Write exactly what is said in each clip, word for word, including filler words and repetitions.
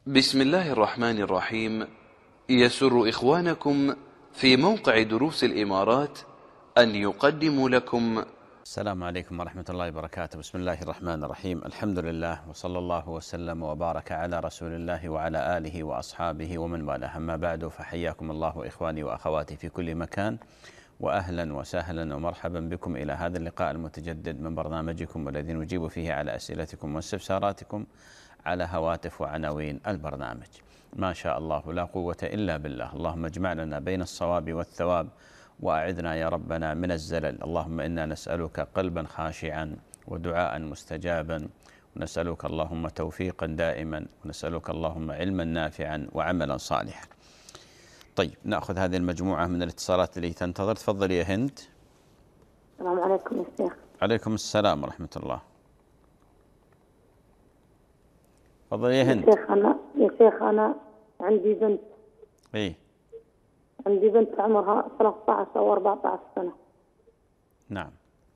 بسم الله الرحمن الرحيم. يسر إخوانكم في موقع دروس الإمارات أن يقدموا لكم. السلام عليكم ورحمة الله وبركاته. بسم الله الرحمن الرحيم. الحمد لله وصلى الله وسلم وبارك على رسول الله وعلى آله وأصحابه ومن والاه. أما بعد، فحياكم الله إخواني وأخواتي في كل مكان، وأهلا وسهلا ومرحبا بكم إلى هذا اللقاء المتجدد من برنامجكم الذي نجيب فيه على أسئلتكم واستفساراتكم على هواتف وعناوين البرنامج. ما شاء الله لا قوة إلا بالله. اللهم اجمع لنا بين الصواب والثواب، وأعذنا يا ربنا من الزلل. اللهم إنا نسألك قلبا خاشعا ودعاء مستجابا، ونسألك اللهم توفيقا دائما، ونسألك اللهم علما نافعا وعملا صالحا. طيب، نأخذ هذه المجموعة من الاتصالات اللي تنتظر. تفضل يا هند. السلام عليكم يا شيخ. عليكم السلام ورحمة الله. تفضل يا هند. يا شيخ أنا يا شيخ أنا عندي بنت. إيه. عندي بنت عمرها ثلاثة عشر أو أربعة عشر سنة. نعم.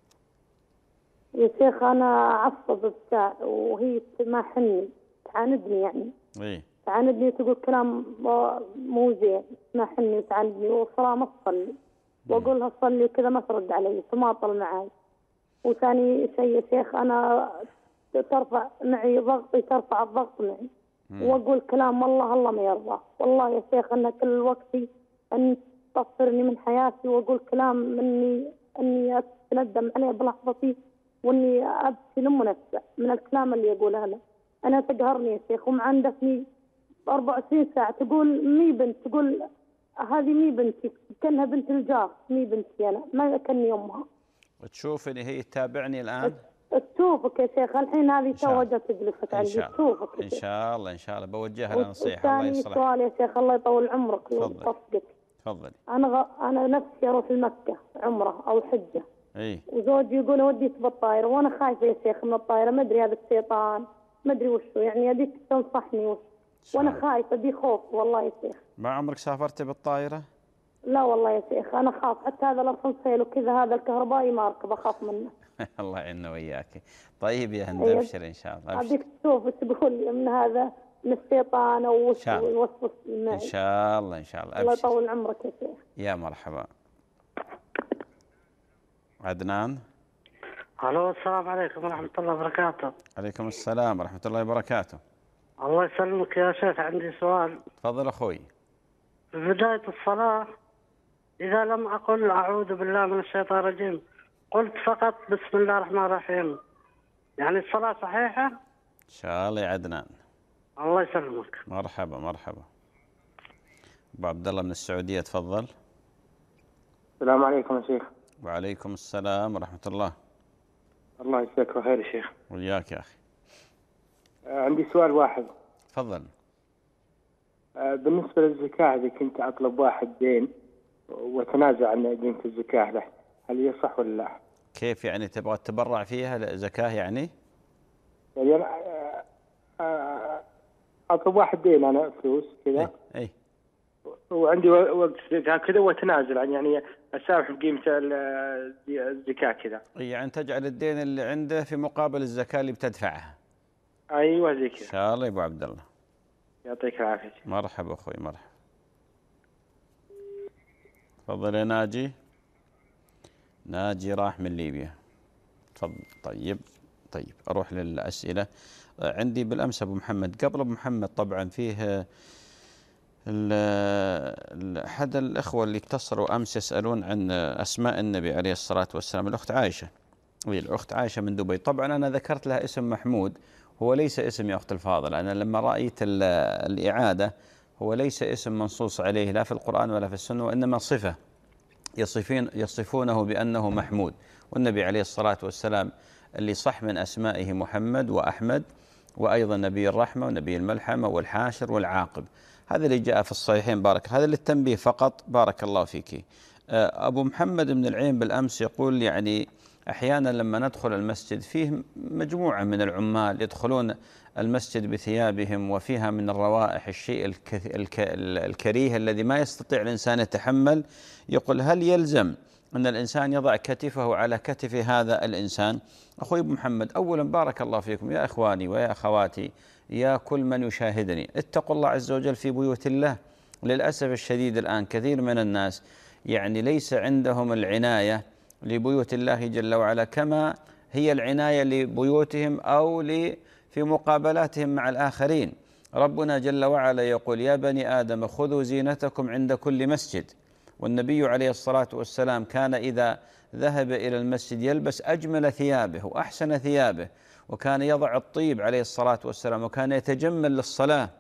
يا شيخ أنا عصب بتاع، وهي ما حني تعاندني يعني. إيه. تعاندني تقول كلام مو زين، ما حني تعاندني، والصلاة ما تصلي، وأقول لها صلي وكذا ما ترد علي، تماطل معي. وثاني شيء يا شيخ أنا ترفع معي ضغطي، ترفع الضغط معي، واقول كلام والله الله ما يرضى. والله يا شيخ أنا كل وقتي أن تطفرني من حياتي، واقول كلام مني اني اتندم عليه بلحظتي، واني ابكي لم نفسه من الكلام اللي يقولها له. انا تقهرني يا شيخ، ومعندتني أربعة وعشرين ساعة تقول مي بنت، تقول هذه مي بنتي، كانها بنت الجار، مي بنتي انا، ما كاني امها. وتشوف ان هي تتابعني الان؟ تشوفك يا شيخ الحين، هذه توجت جلست عندي. تشوفك ان شاء الله ان شاء الله بوجهها لها نصيحه. الله ثاني يصلح. سؤال يا شيخ، الله يطول عمرك ويوفقك. تفضلي. انا غ... انا نفسي اروح لمكه عمره او حجه. اي. وزوجي يقول اوديك بالطائره، وانا خايفه يا شيخ من الطائره، ما ادري هذا الشيطان ما ادري وشو يعني، ابيك تنصحني وش. وانا خايفه، ابي خوف والله يا شيخ. ما عمرك سافرت بالطائره؟ لا والله يا شيخ انا خاف، حتى هذا الاسانسير وكذا هذا الكهربائي ما اركب، اخاف منه. الله يعيننا وياك. طيب يا هند ابشر ان شاء الله. ابيك تشوف تقول لي من هذا من الشيطان او وش يوسوس معي. ان شاء الله ان شاء الله. الله يطول عمرك يا شيخ. يا مرحبا. عدنان. الو، السلام عليكم ورحمة الله وبركاته. عليكم السلام ورحمة الله وبركاته. الله يسلمك يا شيخ، عندي سؤال. تفضل اخوي. في بداية الصلاة إذا لم أقل أعوذ بالله من الشيطان الرجيم، قلت فقط بسم الله الرحمن الرحيم، يعني الصلاة صحيحة؟ ان شاء الله يا عدنان. الله يسلمك. مرحبا مرحبا. ابو عبد الله من السعودية، تفضل. السلام عليكم يا شيخ. وعليكم السلام ورحمة الله. الله يجزاك بخير يا شيخ. وياك يا أخي. عندي سؤال واحد. تفضل. بالنسبة للزكاة، إذا كنت أطلب واحد دين وتنازع عن قيمة الزكاة له، هل يصح ولا لا؟ كيف يعني تبغى تتبرع فيها زكاة يعني؟ يعني أطلب واحد دين أنا فلوس كذا. أي. أي. وعندي وقت زكاة كذا وتنازل عن يعني أسامح بقيمة الزكاة كذا. يعني تجعل الدين اللي عنده في مقابل الزكاة اللي بتدفعها. أيوة زي كذا. إن شاء الله يا أبو عبد الله. يعطيك العافية. مرحبا أخوي مرحبا. تفضل يا ناجي. ناجي راح من ليبيا. تفضل. طيب طيب أروح للأسئلة. عندي بالأمس أبو محمد. قبل أبو محمد طبعا فيه أحد الأخوة اللي اتصلوا أمس يسألون عن أسماء النبي عليه الصلاة والسلام. الأخت عائشة. الأخت عائشة من دبي. طبعا أنا ذكرت لها اسم محمود، هو ليس اسم يا أخت الفاضل. أنا لما رأيت الإعادة هو ليس اسم منصوص عليه لا في القرآن ولا في السنة، وإنما صفة يصفين يصفونه بأنه محمود. والنبي عليه الصلاة والسلام اللي صح من أسمائه محمد وأحمد، وأيضا نبي الرحمة ونبي الملحمة والحاشر والعاقب. هذا اللي جاء في الصحيحين. بارك. هذا للتنبيه فقط. بارك الله فيك. أبو محمد من العين بالأمس يقول يعني أحيانا لما ندخل المسجد فيه مجموعة من العمال يدخلون المسجد بثيابهم وفيها من الروائح الشيء الكريه الذي ما يستطيع الإنسان يتحمل. يقول هل يلزم أن الإنسان يضع كتفه على كتف هذا الإنسان؟ أخوي أبو محمد، أولا بارك الله فيكم يا إخواني ويا أخواتي، يا كل من يشاهدني اتقوا الله عز وجل في بيوت الله. للأسف الشديد الآن كثير من الناس يعني ليس عندهم العناية لبيوت الله جل وعلا كما هي العناية لبيوتهم أو في مقابلاتهم مع الآخرين. ربنا جل وعلا يقول يا بني آدم خذوا زينتكم عند كل مسجد، والنبي عليه الصلاة والسلام كان إذا ذهب إلى المسجد يلبس أجمل ثيابه وأحسن ثيابه، وكان يضع الطيب عليه الصلاة والسلام، وكان يتجمل للصلاة.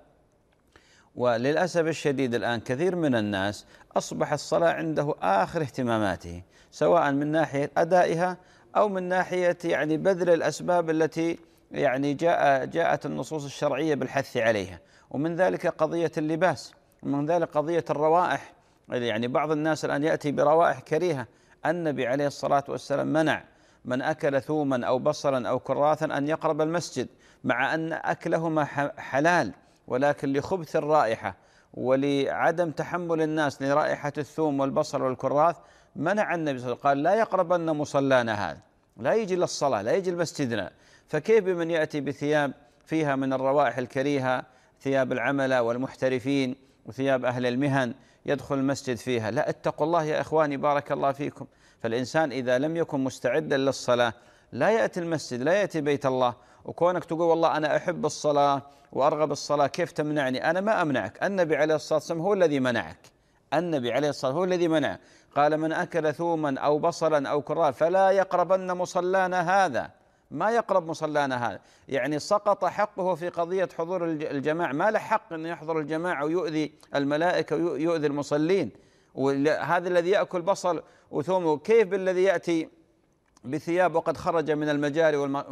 وللأسف الشديد الآن كثير من الناس أصبح الصلاة عنده آخر اهتماماته، سواء من ناحية أدائها أو من ناحية يعني بذل الأسباب التي يعني جاء جاءت النصوص الشرعية بالحث عليها، ومن ذلك قضية اللباس، ومن ذلك قضية الروائح. يعني بعض الناس الآن يأتي بروائح كريهة. النبي عليه الصلاة والسلام منع من أكل ثوما أو بصلا أو كراثا أن يقرب المسجد، مع أن أكلهما حلال، ولكن لخبث الرائحة ولعدم تحمل الناس لرائحة الثوم والبصل والكراث منع النبي صلى الله عليه وسلم، قال لا يقربن مصلانا هذا، لا يجي للصلاة، لا يجي لمسجدنا. فكيف بمن يأتي بثياب فيها من الروائح الكريهة، ثياب العملة والمحترفين وثياب أهل المهن، يدخل المسجد فيها؟ لا، اتقوا الله يا إخواني بارك الله فيكم. فالإنسان إذا لم يكن مستعدا للصلاة لا يأتي المسجد، لا يأتي بيت الله. وكونك تقول والله أنا أحب الصلاة وأرغب الصلاة، كيف تمنعني؟ أنا ما أمنعك، النبي عليه الصلاة والسلام هو الذي منعك. النبي عليه الصلاة والسلام هو الذي منع، قال من أكل ثوما أو بصلا أو كراث فلا يقربن مصلانا هذا، ما يقرب مصلانا هذا. يعني سقط حقه في قضية حضور الجماعة، ما له حق أن يحضر الجماعة ويؤذي الملائكة ويؤذي المصلين. وهذا الذي يأكل بصل وثوم، كيف بالذي يأتي بثياب وقد خرج من المجاري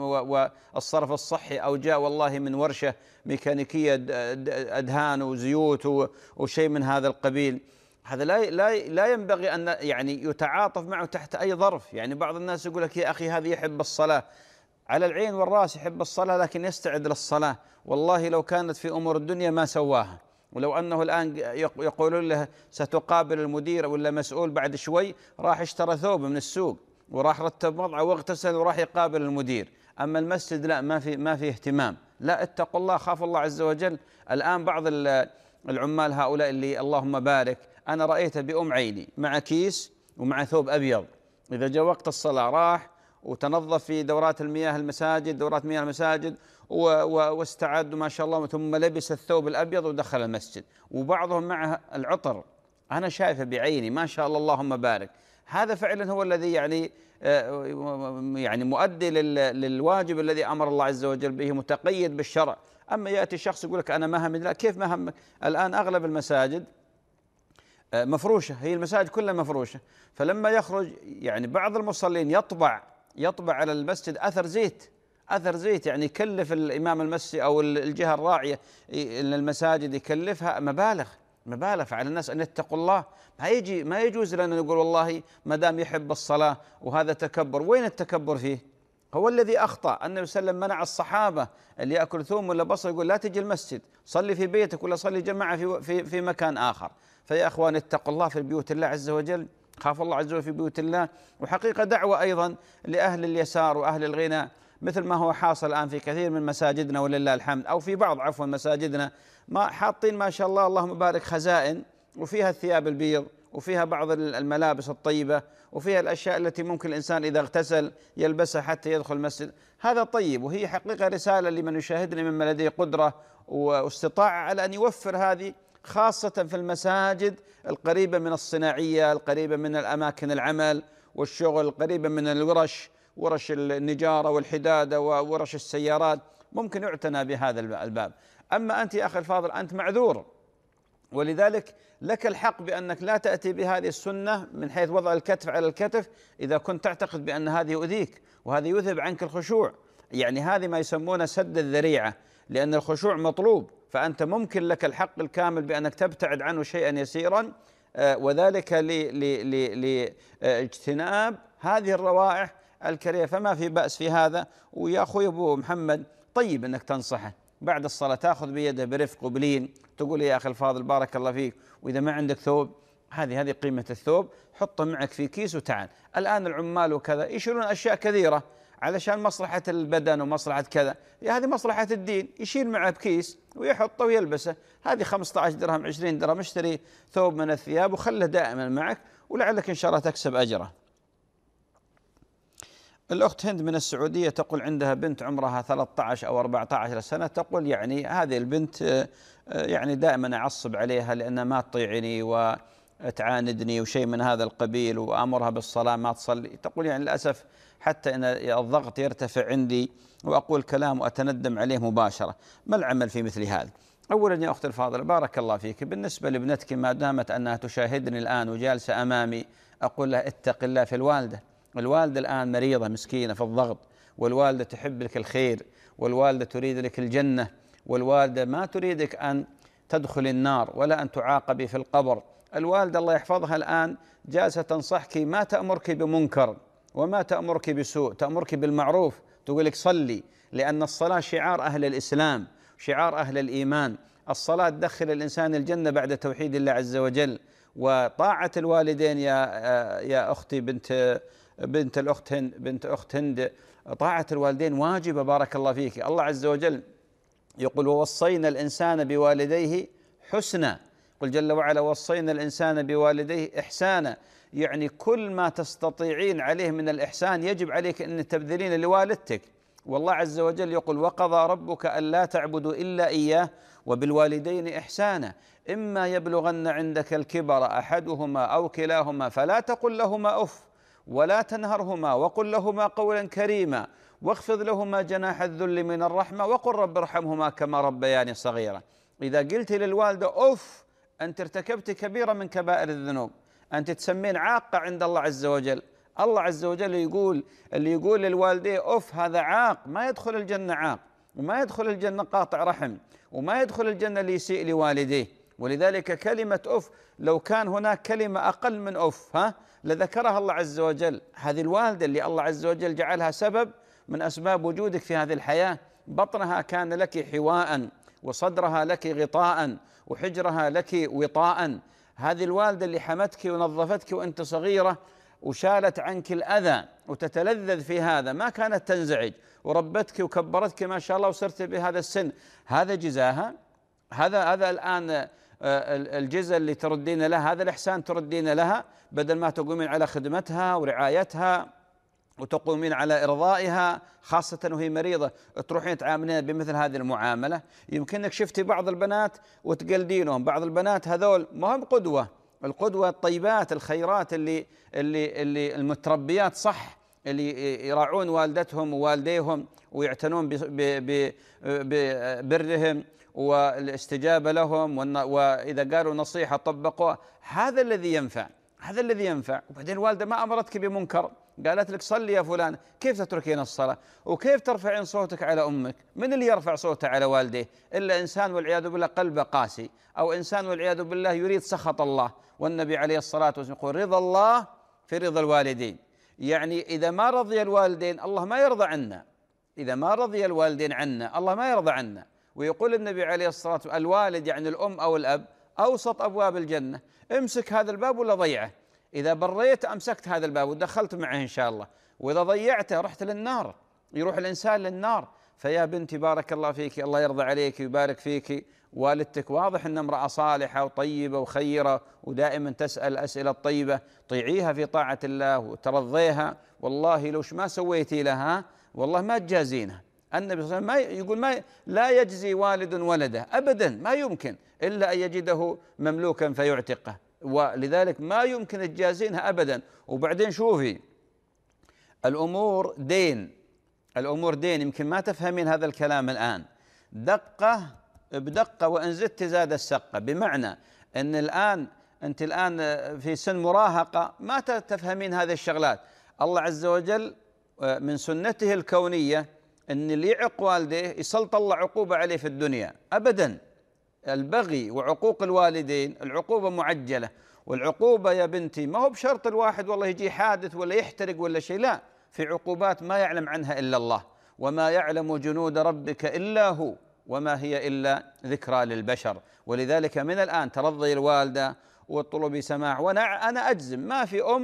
والصرف الصحي أو جاء والله من ورشة ميكانيكية أدهان وزيوت وشيء من هذا القبيل؟ هذا لا لا لا ينبغي أن يعني يتعاطف معه تحت أي ظرف. يعني بعض الناس يقول لك يا أخي هذا يحب الصلاة، على العين والرأس يحب الصلاة لكن يستعد للصلاة، والله لو كانت في أمور الدنيا ما سواها. ولو أنه الآن يقولون له ستقابل المدير ولا مسؤول بعد شوي، راح اشترى ثوب من السوق وراح رتب وضعه واغتسل وراح يقابل المدير. أما المسجد لا، ما في ما في اهتمام. لا، اتقوا الله، خافوا الله عز وجل. الآن بعض العمال هؤلاء اللي اللهم بارك، أنا رأيته بأم عيني مع كيس ومع ثوب أبيض، إذا جاء وقت الصلاة راح وتنظف في دورات المياه المساجد، دورات مياه المساجد، واستعد ما شاء الله، ثم لبس الثوب الأبيض ودخل المسجد. وبعضهم معه العطر، أنا شايفه بعيني ما شاء الله اللهم بارك. هذا فعلا هو الذي يعني يعني مؤدي للواجب الذي أمر الله عز وجل به، متقيد بالشرع. أما يأتي شخص يقول لك أنا ما همني، لا، كيف ما همك؟ الآن أغلب المساجد مفروشة، هي المساجد كلها مفروشة، فلما يخرج يعني بعض المصلين يطبع يطبع على المسجد أثر زيت، أثر زيت، يعني يكلف الإمام المسجد أو الجهة الراعية للمساجد يكلفها مبالغ مبالغ على الناس أن يتقوا الله. ما يجي ما يجوز لنا نقول والله ما دام يحب الصلاة وهذا تكبر. وين التكبر فيه؟ هو الذي أخطأ. النبي صلى الله عليه وسلم منع الصحابة اللي يأكل ثوم ولا بصل، يقول لا تجي المسجد، صلي في بيتك ولا صلي جماعة في في في مكان آخر. فيا أخوان اتقوا الله في بيوت الله عز وجل، خافوا الله عز وجل في بيوت الله. وحقيقة دعوة أيضا لأهل اليسار وأهل الغنى، مثل ما هو حاصل الآن في كثير من مساجدنا ولله الحمد، أو في بعض عفوا مساجدنا، ما حاطين ما شاء الله اللهم بارك خزائن، وفيها الثياب البيض، وفيها بعض الملابس الطيبة، وفيها الأشياء التي ممكن الإنسان إذا اغتسل يلبسها حتى يدخل المسجد. هذا طيب، وهي حقيقة رسالة لمن يشاهدني ممن لديه قدرة واستطاعة على أن يوفر هذه، خاصة في المساجد القريبة من الصناعية، القريبة من الأماكن العمل والشغل، القريبة من الورش، ورش النجارة والحدادة وورش السيارات، ممكن يعتنى بهذا الباب. أما أنت يا أخي الفاضل أنت معذور، ولذلك لك الحق بأنك لا تأتي بهذه السنة من حيث وضع الكتف على الكتف إذا كنت تعتقد بأن هذه يؤذيك وهذا يذهب عنك الخشوع. يعني هذه ما يسمونه سد الذريعة، لأن الخشوع مطلوب، فأنت ممكن لك الحق الكامل بأنك تبتعد عنه شيئا يسيرا، وذلك لاجتناب هذه الروائح الكريهة. فما في بأس في هذا. ويا أخوي أبو محمد طيب أنك تنصحه بعد الصلاة، تأخذ بيده برفق وبلين، تقول يا أخي الفاضل بارك الله فيك، وإذا ما عندك ثوب، هذه هذه قيمة الثوب، حطه معك في كيس وتعال. الآن العمال وكذا يشيلون أشياء كثيرة، علشان مصلحة البدن ومصلحة كذا، هذه مصلحة الدين، يشيل معه بكيس ويحطه ويلبسه، هذه خمسة عشر درهم عشرين درهم، اشتري ثوب من الثياب وخله دائما معك ولعلك إن شاء الله تكسب أجره. الأخت هند من السعودية تقول عندها بنت عمرها ثلاثة عشر أو أربعة عشر سنة، تقول يعني هذه البنت يعني دائما أعصب عليها لأنها ما تطيعني وتعاندني وشيء من هذا القبيل، وأمرها بالصلاة ما تصلي. تقول يعني للأسف حتى أن الضغط يرتفع عندي وأقول كلام وأتندم عليه مباشرة. ما العمل في مثل هذا؟ أولا يا أخت الفاضلة بارك الله فيك، بالنسبة لابنتك ما دامت أنها تشاهدني الآن وجالسة أمامي أقول لها اتق الله في الوالدة. الوالدة الآن مريضة مسكينة في الضغط، والوالدة تحب لك الخير، والوالدة تريد لك الجنة، والوالدة ما تريدك أن تدخل النار ولا أن تعاقبي في القبر. الوالدة الله يحفظها الآن جالسة تنصحك، ما تأمرك بمنكر وما تأمرك بسوء، تأمرك بالمعروف، تقول لك صلي، لأن الصلاة شعار أهل الإسلام، شعار أهل الإيمان. الصلاة تدخل الإنسان الجنة بعد توحيد الله عز وجل. وطاعة الوالدين يا يا أختي بنت بنت الأخت هند بنت أخت هند طاعة الوالدين واجبة بارك الله فيك. الله عز وجل يقول ووصينا الإنسان بوالديه حسنا، قل جل وعلا وصينا الإنسان بوالديه إحسانا، يعني كل ما تستطيعين عليه من الإحسان يجب عليك أن تبذلين لوالدتك. والله عز وجل يقول وقضى ربك ألا تعبدوا إلا إياه وبالوالدين إحسانا، إما يبلغن عندك الكبر أحدهما أو كلاهما فلا تقل لهما أف ولا تنهرهما وقل لهما قولا كريما واخفض لهما جناح الذل من الرحمة وقل رب ارحمهما كما ربياني صغيرا. إذا قلت للوالدة أف أنت ارتكبت كبيرة من كبائر الذنوب، أنت تسمين عاقة عند الله عز وجل. الله عز وجل يقول اللي يقول للوالديه أف هذا عاق، ما يدخل الجنة عاق، وما يدخل الجنة قاطع رحم، وما يدخل الجنة اللي يسيء لوالديه. ولذلك كلمة أف لو كان هناك كلمة أقل من أف ها لذكرها الله عز وجل. هذه الوالدة اللي الله عز وجل جعلها سبب من أسباب وجودك في هذه الحياة، بطنها كان لك حواء وصدرها لك غطاء وحجرها لك وطاء. هذه الوالدة اللي حمتك ونظفتك وأنت صغيرة وشالت عنك الأذى وتتلذذ في هذا، ما كانت تنزعج، وربتك وكبرتك ما شاء الله وصرت بهذا السن، هذا جزاها. هذا هذا الآن الجزاء اللي تردين لها، هذا الإحسان تردين لها، بدل ما تقومين على خدمتها ورعايتها وتقومين على إرضائها خاصة وهي مريضة، تروحين تعاملين بمثل هذه المعاملة. يمكنك شفتي بعض البنات وتقلدينهم، بعض البنات هذول ما هم قدوة، القدوة الطيبات الخيرات اللي اللي اللي المتربيات صح، اللي يراعون والدتهم ووالديهم ويعتنون ببرهم والاستجابة لهم، وإذا قالوا نصيحة طبقوها، هذا الذي ينفع، هذا الذي ينفع. وبعدين الوالدة ما أمرتك بمنكر، قالت لك صلي يا فلان، كيف تتركين الصلاة؟ وكيف ترفعين صوتك على أمك؟ من اللي يرفع صوته على والديه؟ إلا إنسان والعياذ بالله قلبه قاسي، أو إنسان والعياذ بالله يريد سخط الله. والنبي عليه الصلاة والسلام يقول رضا الله في رضا الوالدين، يعني إذا ما رضي الوالدين الله ما يرضى عنا، إذا ما رضي الوالدين عنا الله ما يرضى عنا. ويقول النبي عليه الصلاة والسلام الوالد يعني الأم أو الأب أوسط أبواب الجنة، امسك هذا الباب ولا ضيعه، إذا بريت أمسكت هذا الباب ودخلت معه إن شاء الله، وإذا ضيعته رحت للنار، يروح الإنسان للنار. فيا بنتي بارك الله فيك، الله يرضى عليك ويبارك فيك، والدتك واضح أن امرأة صالحة وطيبة وخيرة ودائما تسأل الأسئلة الطيبة، طيعيها في طاعة الله وترضيها، والله لوش ما سويتي لها والله ما تجازينها. النبي صلى الله عليه وسلم يقول ما لا يجزي والد ولده أبدا، ما يمكن إلا أن يجده مملوكا فيعتقه، ولذلك ما يمكن تجازينها أبدا. وبعدين شوفي الأمور دين، الأمور دين، يمكن ما تفهمين هذا الكلام الآن، دقة بدقة وإن زدت زاد السقة، بمعنى أن الآن أنت الآن في سن مراهقة ما تفهمين هذه الشغلات. الله عز وجل من سنته الكونية أن اللي يعق والديه يسلط الله عقوبة عليه في الدنيا أبدا. البغي وعقوق الوالدين العقوبة معجلة، والعقوبة يا بنتي ما هو بشرط الواحد والله يجي حادث ولا يحترق ولا شيء، لا، في عقوبات ما يعلم عنها إلا الله، وما يعلم جنود ربك إلا هو وما هي إلا ذكرى للبشر. ولذلك من الآن ترضي الوالدة والطلب سماع. وأنا أنا أجزم ما في أم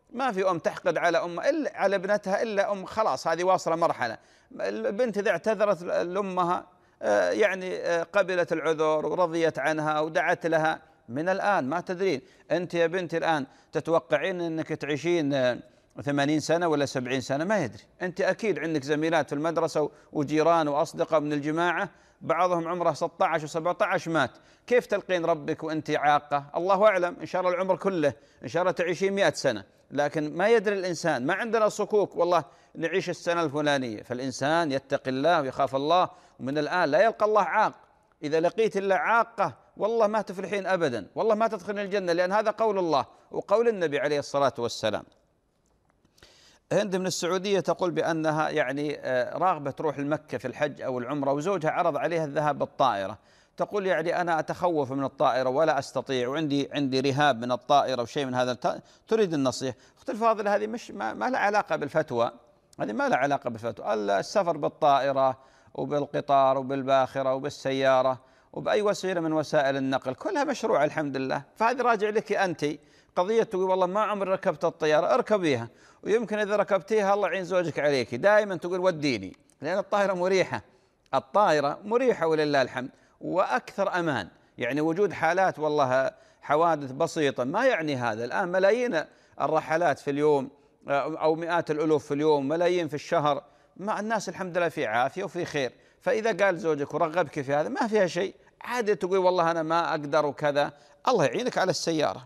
ما في أم تحقد على أم إلا على ابنتها إلا أم خلاص هذه واصلة مرحلة. البنت إذا اعتذرت لأمها يعني قبلت العذر ورضيت عنها ودعت لها، من الآن ما تدرين أنت يا بنتي الآن تتوقعين أنك تعيشين ثمانين سنة ولا سبعين سنة، ما يدري. أنت أكيد عندك زميلات في المدرسة وجيران وأصدقاء من الجماعة بعضهم عمره ستة عشر وسبعة عشر مات، كيف تلقين ربك وأنت عاقة؟ الله أعلم، إن شاء الله العمر كله إن شاء الله تعيشين مئة سنة، لكن ما يدري الإنسان. ما عندنا صكوك والله نعيش السنة الفلانية، فالإنسان يتقي الله ويخاف الله، ومن الآن لا يلقى الله عاق. إذا لقيت الله عاقة والله ما تفلحين أبدا، والله ما تدخلين الجنة، لأن هذا قول الله وقول النبي عليه الصلاة والسلام. هند من السعودية تقول بأنها يعني راغبة تروح المكة في الحج أو العمرة، وزوجها عرض عليها الذهاب بالطائرة. تقول يعني أنا أتخوف من الطائرة ولا أستطيع، وعندي عندي رهاب من الطائرة وشيء من هذا، تريد النصيحة. أختي الفاضلة هذه مش ما, ما لها علاقة بالفتوى، هذه ما لها علاقة بالفتوى. السفر بالطائرة وبالقطار وبالباخرة وبالسيارة وبأي وسيلة من وسائل النقل كلها مشروعة الحمد لله، فهذه راجع لك أنت. قضية تقول والله ما عمري ركبت الطيارة، اركبيها، ويمكن إذا ركبتيها الله يعين زوجك عليك. دائما تقول وديني، لأن الطائرة مريحة، الطائرة مريحة ولله الحمد وأكثر أمان. يعني وجود حالات والله حوادث بسيطة ما يعني هذا. الآن ملايين الرحلات في اليوم أو مئات الألوف في اليوم، ملايين في الشهر، مع الناس الحمد لله في عافية وفي خير. فإذا قال زوجك ورغبك في هذا ما فيها شيء، عادي تقول والله أنا ما أقدر وكذا، الله يعينك على السيارة.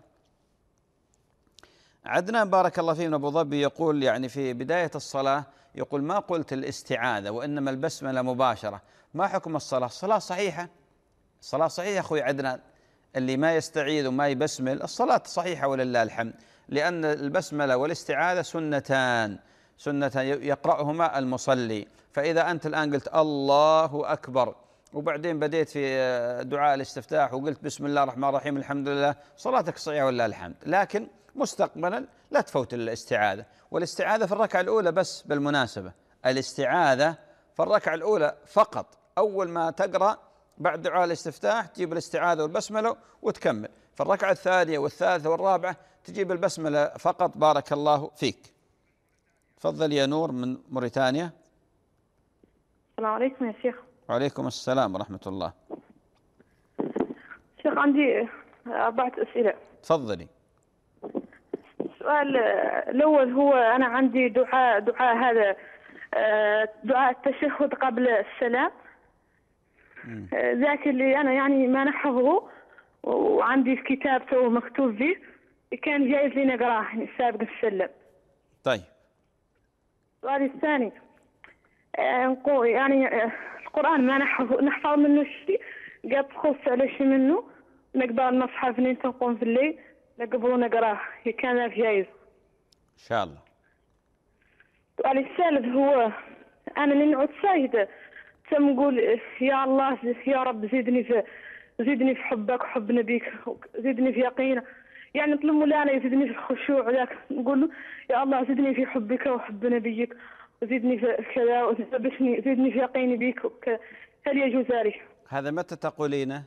عدنان بارك الله فيه من أبو ظبي يقول يعني في بداية الصلاة يقول ما قلت الاستعاذة وإنما البسملة مباشرة، ما حكم الصلاة؟ الصلاة صحيحة، الصلاة صحيحة أخوي عدنان، اللي ما يستعيذ وما يبسمل الصلاة صحيحة ولله الحمد، لأن البسملة والاستعاذة سنتان سنتان يقرأهما المصلي. فإذا أنت الآن قلت الله أكبر وبعدين بديت في دعاء الاستفتاح وقلت بسم الله الرحمن الرحيم الحمد لله، صلاتك صحيحة ولله الحمد، لكن مستقبلا لا تفوت الاستعاذة. والاستعاذة في الركعة الأولى بس بالمناسبة، الاستعاذة في الركعة الأولى فقط، أول ما تقرأ بعد دعاء الاستفتاح تجيب الاستعاذة والبسملة وتكمل. في الركعة الثانية والثالثة والرابعة تجيب البسملة فقط. بارك الله فيك. تفضل يا نور من موريتانيا. السلام عليكم يا شيخ. وعليكم السلام ورحمة الله. شيخ عندي أربعة أسئلة. تفضلي. السؤال الأول هو أنا عندي دعاء دعاء هذا دعاء التشهد قبل السلام، ذاك اللي أنا يعني ما نحفظه وعندي في كتاب تو مكتوب فيه، كان جايز لي نقراه يعني سابق السلم. طيب. السؤال الثاني نقول يعني القرآن ما نحفظ نحفظ منه شيء، قد تخص على شيء منه نقدر المصحف اللي نقوم في الليل نقبله نقراه، كان جايز إن شاء الله. السؤال الثالث هو أنا اللي نعود ساجدة تم نقول يا الله يا رب زدني في زدني في حبك وحب نبيك، زدني في يقينك، يعني نطلب مولانا يزدني في الخشوع، ذاك نقول له يا الله زدني في حبك وحب نبيك وزدني في كذا وثبتني زدني في يقيني بك وكذا. هل يجوز ذلك؟ هذا متى تقولينه؟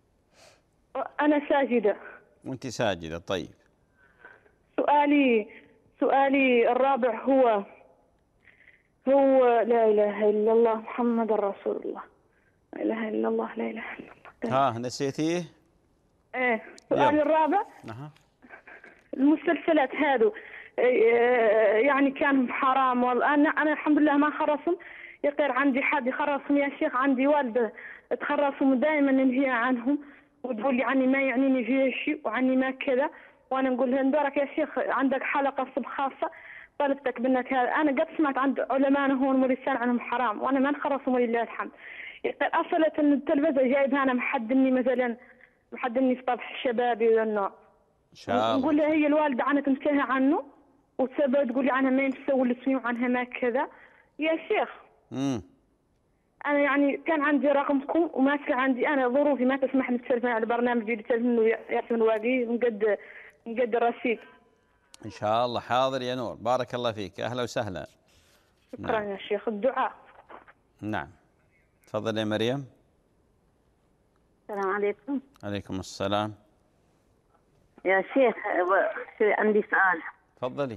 أنا ساجدة. وأنت ساجدة. طيب. سؤالي سؤالي الرابع هو هو لا إله إلا الله محمد رسول الله، لا إله إلا الله لا إله إلا الله. ها نسيتيه؟ إيه. سؤالي الرابع أها. المسلسلات هذو يعني كان حرام، والله أنا أنا الحمد لله ما خرصهم، يقير عندي حد يخرصهم يا شيخ، عندي والدة تخرصهم دائما ننهي عنهم وتقول لي عني ما يعنيني فيه شيء وعني ما كذا، وانا نقول لها ندورك يا شيخ عندك حلقه الصبح خاصه طلبتك منك هذا. انا قد سمعت عند علماء هون مريسان عنهم حرام وانا ما نخرصهم ولله الحمد. اصلت ان التلفزه جايبها انا محدني مثلا محدني في طبخ الشبابي ولا النوع. ان شاء الله. نقول لها هي الوالده عنها تنتهي عنه وتسبب تقول لي عنها ما ينسى واللي تسمعوا عنها ما كذا. يا شيخ امم أنا يعني كان عندي رقمكم وما كان عندي أنا ظروفي ما تسمح لي التلفون على برنامج اللي تلفونه ياسمين واقي نقد نقد الرصيد. إن شاء الله. حاضر يا نور. بارك الله فيك. أهلا وسهلا. شكرا نعم. يا شيخ الدعاء. نعم. تفضل يا مريم. السلام عليكم. عليكم السلام. يا شيخ عندي سؤال. تفضلي.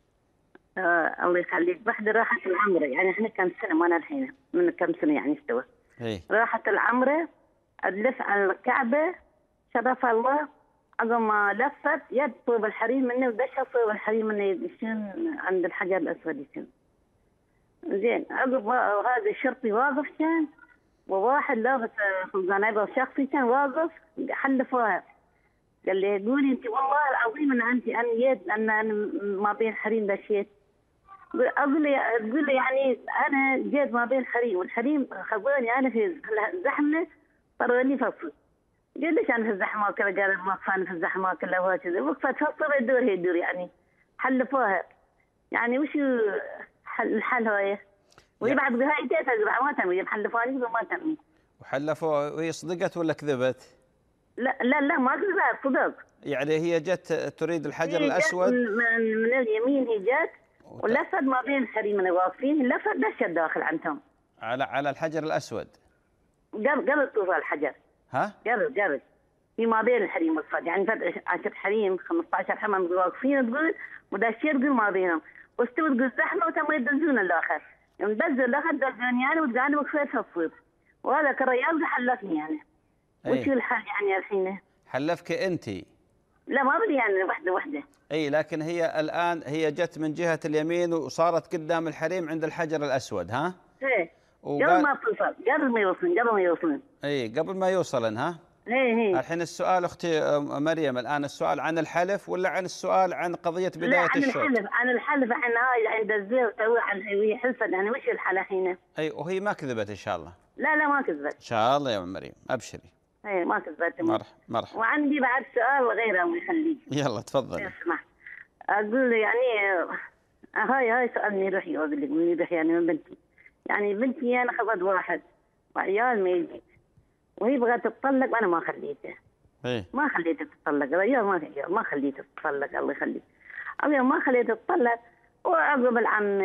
آه الله يخليك. واحدة راحت العمرة، يعني احنا كم سنة ما أنا الحين من كم سنة يعني استوى. اي راحت العمرة تلف على الكعبة شرف الله، عقب ما لفت يد صوب الحريم منه ودشها صوب الحريم منه يدشون عند الحجر الأسود يشون. زين عقب هذا الشرطي واقف كان، وواحد لابس خلقان عبر شخصي كان واقف حلفوها. قال لي قولي انت والله العظيم ان انت انا جيت ان انا ما بين حريم دشيت. اقول لي تقول لي يعني انا جيت ما بين حريم والحريم خذوني انا في الزحمه طروني فصل. قال ليش انا في الزحمه وكذا؟ قال ما انا في الزحمه كلها وهكذا. وقفت فصل يدور هي يدور يعني حلفوها. يعني وش الحل هاي؟ وهي بعد بهاي تسرع ما تنوي محلفوها لي ما تنوي. وحلفوها وهي صدقت ولا كذبت؟ لا لا لا ما كذبت صدق. يعني هي جت تريد الحجر الأسود من, من اليمين هي جت ولفت ما بين الحريم واقفين، لفت دشت داخل عندهم على على الحجر الأسود قبل قبل طوف الحجر. ها؟ قبل قبل في ما بين الحريم والصد، يعني فتح عشرة حريم خمسة عشر حمام واقفين تقول وداشير تقول ما بينهم، واستوى تقول زحمه وتم يدزون الاخر، يوم دزوا الاخر دزوني يعني وتقعني وكفيت الصيد، وهذا كريال حلفني يعني. وش الحل يعني الحين؟ حلفك انت؟ لا ما بدي يعني وحده وحده. اي لكن هي الان هي جت من جهه اليمين وصارت قدام الحريم عند الحجر الاسود. ها؟ ايه وقال... قبل ما توصل قبل ما يوصلن قبل ما يوصلن اي قبل ما يوصلن. ها؟ ايه ايه. الحين السؤال اختي مريم، الان السؤال عن الحلف ولا عن السؤال عن قضيه بدايه لا عن الشوط؟ الحلف عن الحلف عن هاي عند الزير وتسوي عن هي حلفت يعني وش الحل الحين؟ اي وهي ما كذبت ان شاء الله. لا لا ما كذبت ان شاء الله يا ام مريم ابشري. اي ما كذبت. مرحبا مرحبا. وعندي بعد سؤال غيره الله يخليك. يلا تفضلي. اسمع اقول له يعني هاي هاي سالني روحي اقول لك من روحي يعني من بنتي. يعني بنتي انا خذت واحد وعيال ما يجي وهي بغت تتطلق وانا ما خليته. ايه ما خليته تتطلق الرجال ما ما خليته تتطلق الله يخليك. أبي ما خليته تتطلق وعقب العم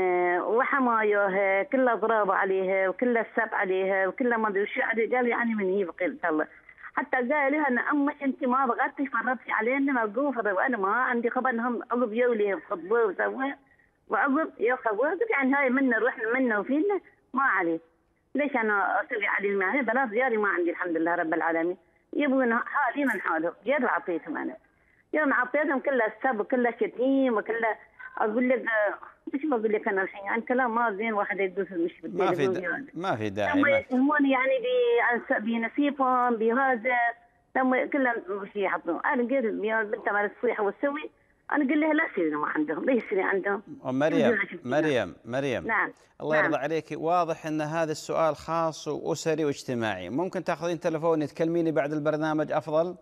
وحمايوها كلها ضرابة عليها وكلها السب عليها وكلها ما ادري وش عليه. قال يعني من هي بقيل الله حتى قال لها ان امك انت ما بغيتي فرضتي علينا موقوف وانا ما عندي خبر انهم عقب يولي خطبوه وسووه وعقب ياخذوه يعني هاي منا رحنا منا وفينا ما عليه. ليش انا اسوي عليه المعنى بنات دياري ما عندي الحمد لله رب العالمين يبغون حالي من حالهم غير عطيتهم انا يوم عطيتهم كلها السب وكلها شتيم وكلها اقول لك ايش بقول لك انا الحين عن كلام ما زين واحد يدوس مش ما في دا... ما في داعي لما يتهموني يعني بنصيبهم بهذا لما كلهم مش يحطون. انا قلت يا بنت ما تصيح وتسوي انا اقول لها لا تصير ما عندهم لا يصير عندهم. مريم مريم مريم نعم الله يرضى نعم. عليك. واضح ان هذا السؤال خاص واسري واجتماعي. ممكن تاخذين تلفوني تكلميني بعد البرنامج افضل؟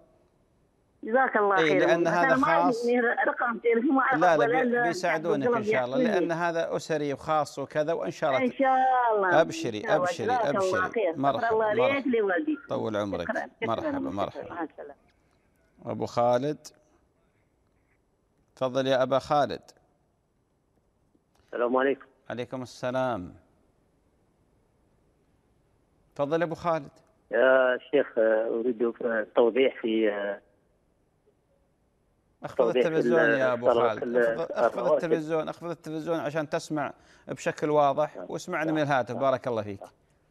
جزاك الله خير. إيه لأن هذا خاص. رقم تليفون لا لا بيساعدونك إن شاء الله لأن هذا أسري وخاص وكذا وإن شاء الله. إن شاء الله. أبشري أبشري أبشري. مرحبا مرحبا. طول عمرك. مرحبا مرحبا. أبو خالد تفضل يا أبا خالد. السلام عليكم. عليكم السلام. تفضل يا أبو خالد. يا شيخ أريد توضيح في اخفض التلفزيون يا ابو خالد. اخفض التلفزيون اخفض التلفزيون عشان تسمع بشكل واضح واسمعني من الهاتف. بارك الله فيك.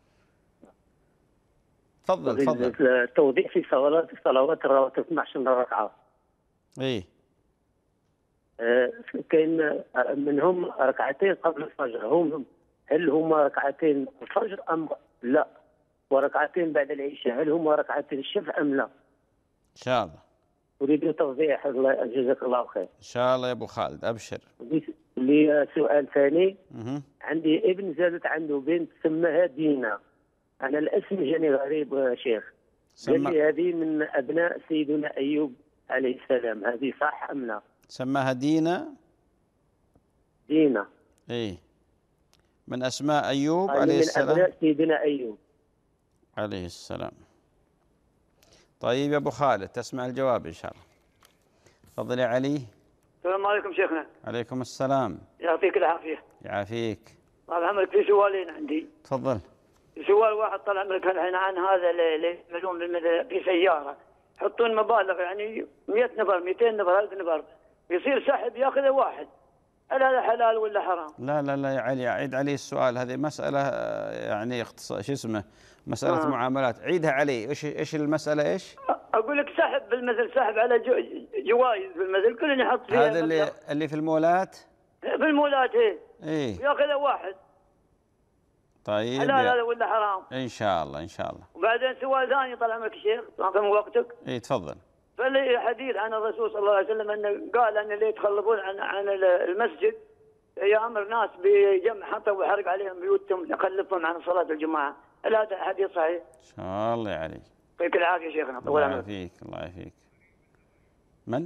تفضل تفضل. التوضيح في صلوات صلوات الرواتب اثنتي عشرة ركعه. اي أه كاين منهم ركعتين قبل الفجر. هم هل هما ركعتين الفجر ام لا؟ وركعتين بعد العشاء هل هما ركعتين الشفع ام لا؟ ان شاء الله. أريد توضيح. الله جزاك الله خير. إن شاء الله يا أبو خالد أبشر. لي سؤال ثاني. مه. عندي ابن زادت عنده بنت سماها دينا. أنا الاسم جاني غريب يا شيخ. قال لي هذه من أبناء سيدنا أيوب عليه السلام، هذه صح أم لا؟ سماها دينا. دينا. إيه من أسماء أيوب عليه السلام. من أبناء سيدنا أيوب عليه السلام. طيب يا أبو خالد تسمع الجواب إن شاء الله. تفضل يا علي. السلام عليكم شيخنا. عليكم السلام. يعطيك العافية. يعافيك. طال عمرك في سؤالين عندي. تفضل. سؤال واحد طال عمرك الحين عن هذا اللي يعملون في سيارة يحطون مبالغ يعني مئة نفر مئتين نفر ألف نفر يصير سحب ياخذه واحد، هل هذا حلال ولا حرام؟ لا لا لا يا علي، عيد علي السؤال، هذه مسألة يعني اختصار شو اسمه مسألة آه. معاملات، عيدها علي. ايش ايش المسألة ايش؟ اقول لك سحب بالمثل، سحب على جو جوائز بالمثل، كل يحط فيها. هذا اللي اللي في المولات؟ في المولات ايه ايه ياخذه واحد. طيب حلال هذا ولا حرام؟ ان شاء الله ان شاء الله. وبعدين سؤال ثاني طال عمرك الشيخ، طال وقتك. اي تفضل. فلي حديث عن الرسول صلى الله عليه وسلم انه قال ان اللي يتخلفون عن عن المسجد يامر ناس بجمع حطب وحرق عليهم بيوتهم يخلفهم عن صلاه الجماعه، هل هذا حديث صحيح؟ ان شاء الله يا علي. يعطيك العافيه شيخنا، طول الله عمرك. يعافيك الله يعافيك. من؟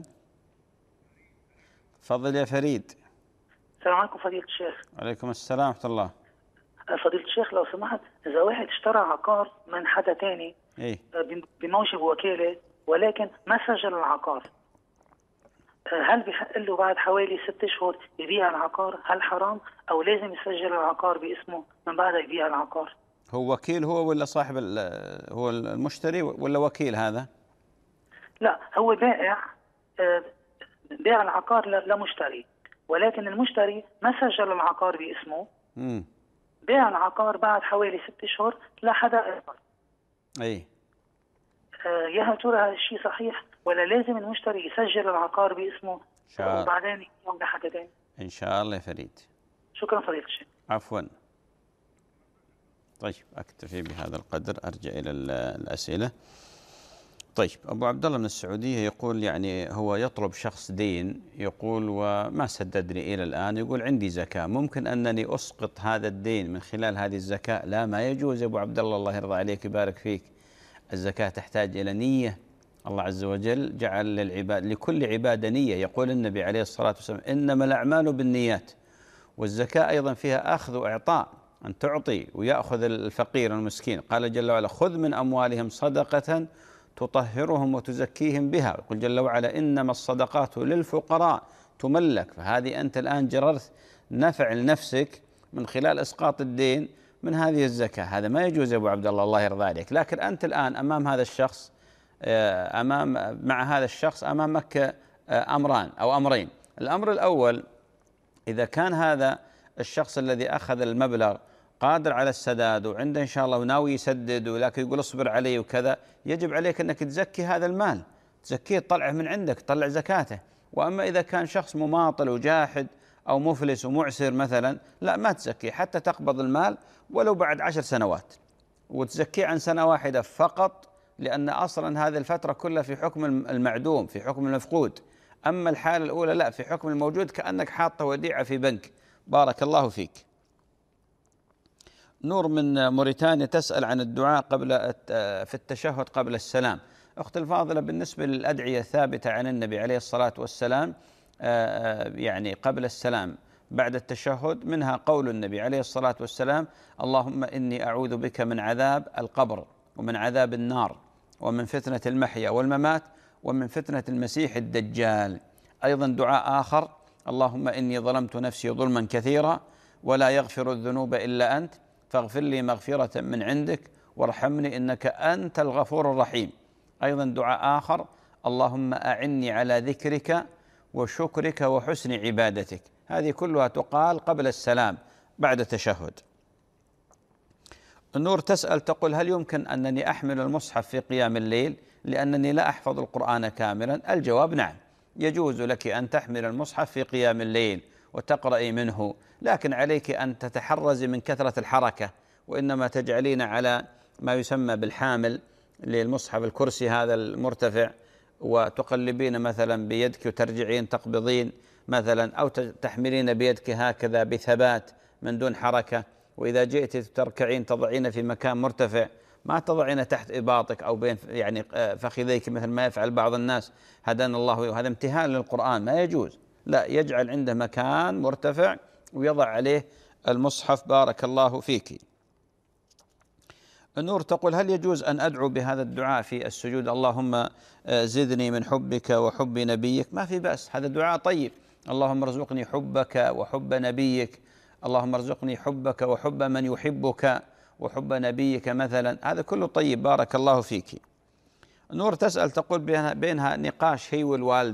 تفضل يا فريد. السلام عليكم فضيلة الشيخ. وعليكم السلام ورحمة الله. فضيلة الشيخ لو سمحت، إذا واحد اشترى عقار من حدا تاني إيه؟ بموجب وكالة ولكن ما سجل العقار، هل بحق له بعد حوالي ست اشهر يبيع العقار؟ هل حرام او لازم يسجل العقار باسمه من بعدها يبيع العقار؟ هو وكيل هو ولا صاحب هو المشتري ولا وكيل هذا؟ لا هو بائع، بيع العقار لمشتري، ولكن المشتري ما سجل العقار باسمه. امم بيع العقار بعد حوالي ست اشهر لحدا اخر. اي آه يا ترى هذا الشيء صحيح ولا لازم المشتري يسجل العقار باسمه شاء وبعدين يوم لحدا ثاني؟ ان شاء الله يا فريد. شكرا فضيلة الشيخ. عفوا. طيب اكتفي بهذا القدر، ارجع الى الاسئله. طيب ابو عبد الله من السعوديه يقول يعني هو يطلب شخص دين، يقول وما سددني الى الان، يقول عندي زكاه، ممكن انني اسقط هذا الدين من خلال هذه الزكاه؟ لا ما يجوز يا ابو عبد الله، الله يرضى عليك ويبارك فيك. الزكاه تحتاج الى نيه، الله عز وجل جعل للعباد لكل عباده نيه، يقول النبي عليه الصلاه والسلام انما الاعمال بالنيات. والزكاه ايضا فيها اخذ واعطاء، ان تعطي وياخذ الفقير والمسكين، قال جل وعلا خذ من اموالهم صدقه تطهرهم وتزكيهم بها، يقول جل وعلا إنما الصدقات للفقراء تملك. فهذه أنت الآن جررت نفع لنفسك من خلال إسقاط الدين من هذه الزكاة، هذا ما يجوز يا أبو عبد الله، الله يرضى عليك. لكن أنت الآن أمام هذا الشخص، أمام مع هذا الشخص أمامك أمران أو أمرين. الأمر الأول، إذا كان هذا الشخص الذي أخذ المبلغ قادر على السداد وعنده إن شاء الله وناوي يسدد ولكن يقول اصبر علي وكذا، يجب عليك أنك تزكي هذا المال، تزكيه تطلعه من عندك، تطلع زكاته. وأما إذا كان شخص مماطل وجاحد أو مفلس ومعسر مثلا، لا ما تزكيه حتى تقبض المال ولو بعد عشر سنوات، وتزكيه عن سنة واحدة فقط، لأن أصلا هذه الفترة كلها في حكم المعدوم، في حكم المفقود. أما الحالة الأولى لا، في حكم الموجود، كأنك حاطة وديعة في بنك. بارك الله فيك. نور من موريتانيا تسأل عن الدعاء قبل في التشهد قبل السلام. أختي الفاضلة، بالنسبة للأدعية الثابتة عن النبي عليه الصلاة والسلام يعني قبل السلام بعد التشهد، منها قول النبي عليه الصلاة والسلام اللهم إني أعوذ بك من عذاب القبر ومن عذاب النار ومن فتنة المحيا والممات ومن فتنة المسيح الدجال. أيضا دعاء آخر اللهم إني ظلمت نفسي ظلما كثيرا ولا يغفر الذنوب إلا أنت فاغفر لي مغفرة من عندك وارحمني إنك أنت الغفور الرحيم. أيضا دعاء آخر اللهم أعني على ذكرك وشكرك وحسن عبادتك. هذه كلها تقال قبل السلام بعد التشهد. النور تسأل تقول هل يمكن أنني أحمل المصحف في قيام الليل لأنني لا أحفظ القرآن كاملا؟ الجواب نعم، يجوز لك أن تحمل المصحف في قيام الليل وتقرأي منه، لكن عليك أن تتحرزي من كثرة الحركة، وإنما تجعلين على ما يسمى بالحامل للمصحف، الكرسي هذا المرتفع، وتقلبين مثلا بيدك وترجعين تقبضين مثلا، أو تحملين بيدك هكذا بثبات من دون حركة، وإذا جئت تركعين تضعين في مكان مرتفع، ما تضعين تحت إباطك أو بين يعني فخذيك مثل ما يفعل بعض الناس، هدانا الله، وهذا امتهان للقرآن ما يجوز. لا، يجعل عنده مكان مرتفع ويضع عليه المصحف. بارك الله فيك. النور تقول هل يجوز أن أدعو بهذا الدعاء في السجود اللهم زدني من حبك وحب نبيك؟ ما في بأس، هذا دعاء طيب. اللهم ارزقني حبك وحب نبيك، اللهم ارزقني حبك وحب من يحبك وحب نبيك مثلا، هذا كله طيب. بارك الله فيك. نور تسأل تقول بينها, بينها نقاش هي والوالدة،